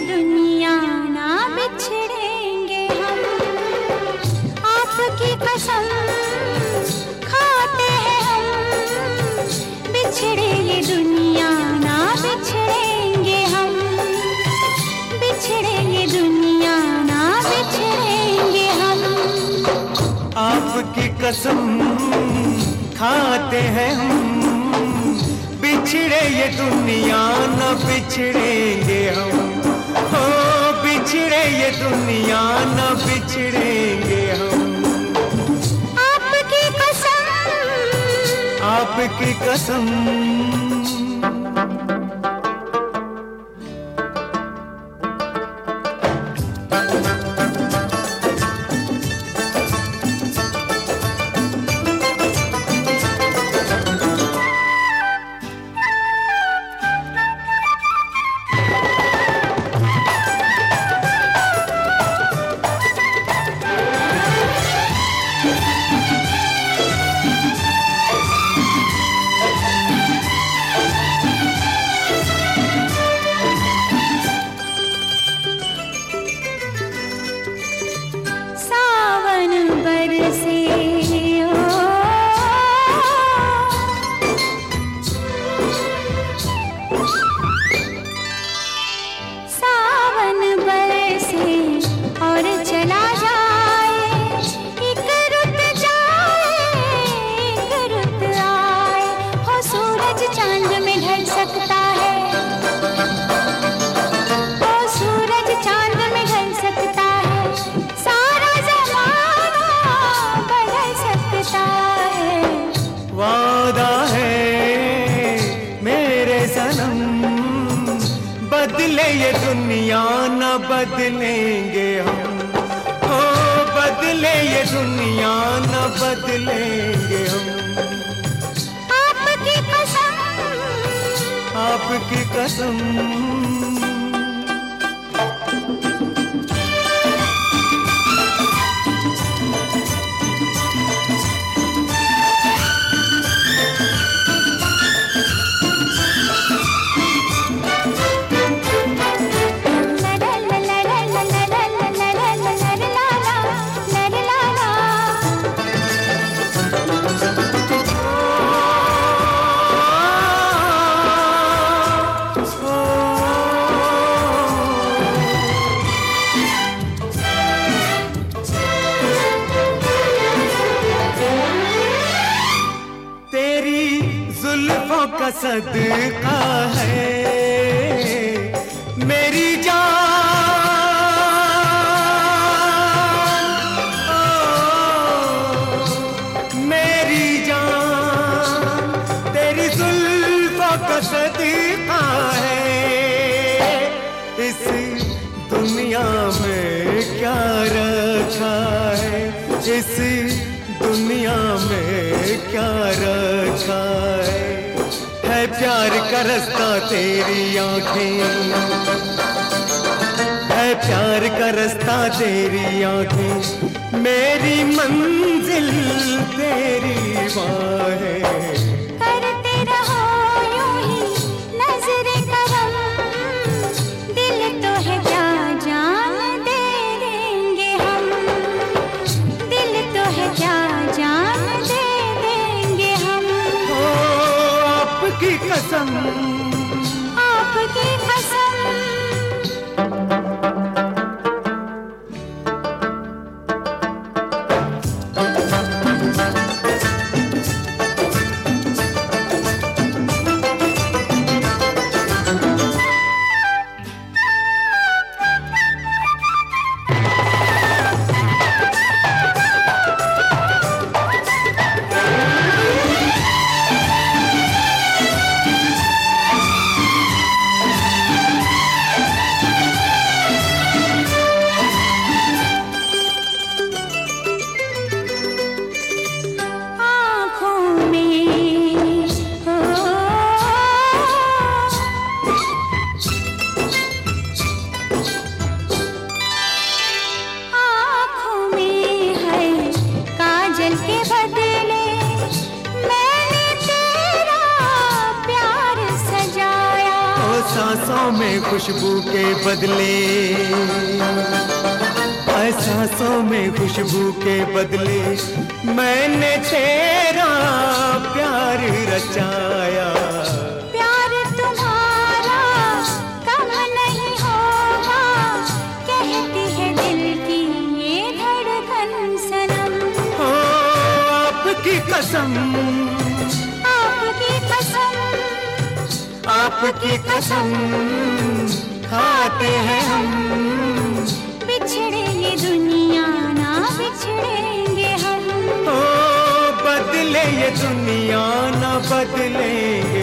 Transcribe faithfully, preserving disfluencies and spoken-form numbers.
दुनिया ना बिछड़ेंगे हम। आपकी कसम खाते हैं हम, बिछड़े ये दुनिया ना बिछड़ेंगे हम। बिछड़े ये दुनिया ना बिछड़ेंगे हम। आपकी कसम खाते हैं हम, बिछड़े ये दुनिया न बिछड़ेंगे हम। हो बिछड़े ये दुनिया न बिछड़ेंगे हम। आपकी कसम, आपकी कसम। बदले ये दुनिया न बदलेंगे हम। हो बदले ये दुनिया न बदलेंगे हम। आपकी कसम, आपकी कसम। जुल्फों का सदका है मेरी जान, ओ, मेरी जान तेरी जुल्फों का सदका है। इस दुनिया में क्या रखा है, इस दुनिया में क्या रखा है। है प्यार का रास्ता तेरी आंखें, है प्यार का रास्ता तेरी आंखें। मेरी मंजिल तेरी बाहें। करते रहो यूं ही नजरे करम, दिल तो है क्या जान दे देंगे हम। दिल तो है क्या जान दे देंगे हम। ओ आपकी कसम, आपकी कसम। में खुशबू के बदले, एहसासों में खुशबू के बदले मैंने तेरा प्यार रचाया। प्यार तुम्हारा कम नहीं होगा, कहती है दिल की ये धड़कन सनम। ओ आपकी कसम, आपकी कसम, आपकी कसम खाते हैं हम। बिछड़े ये दुनिया ना बिछड़ेंगे हम। ओ बदले ये दुनिया न बदलेंगे